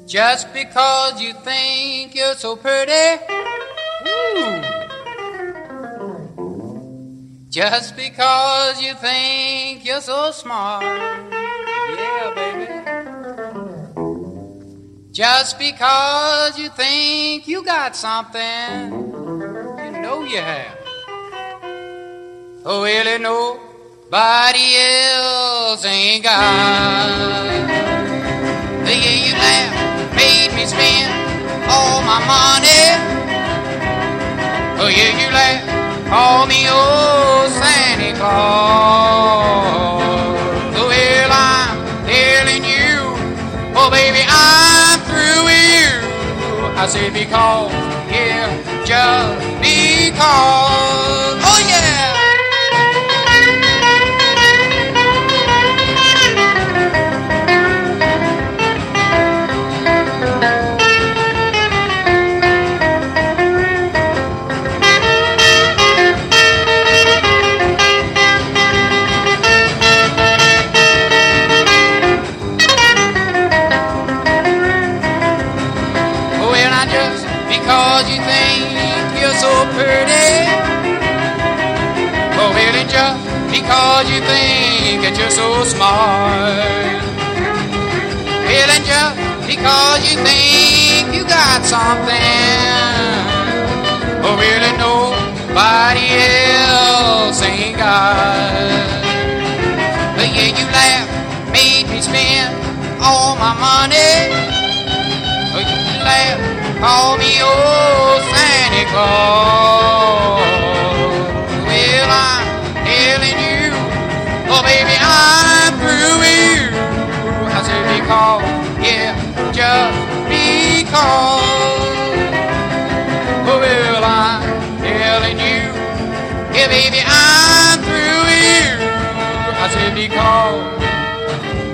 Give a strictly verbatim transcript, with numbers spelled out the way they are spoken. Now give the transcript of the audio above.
Just because you think you're so pretty. Ooh. Just because you think you're so smart. Yeah, baby. Just because you think you got something, you know you have. Oh, really nobody else ain't got. The year you laughed made me spend all my money. Oh, yeah, you laugh, call me old Santa Claus. Oh, well, I'm telling you, oh, baby, I'm through with you. I said because, yeah, just because. Oh, yeah. Because you think you're so pretty. Oh, really just because you think that you're so smart. Well, and just because you think you got something. Oh, really nobody else ain't got. But yeah, you laugh, made me spend all my money. Oh, you laugh, call me old Santa Claus. Well, I'm telling you, oh baby, I'm through with you. I said because, yeah, just because. Oh, well, I'm telling you, yeah, baby, I'm through with you. I said because.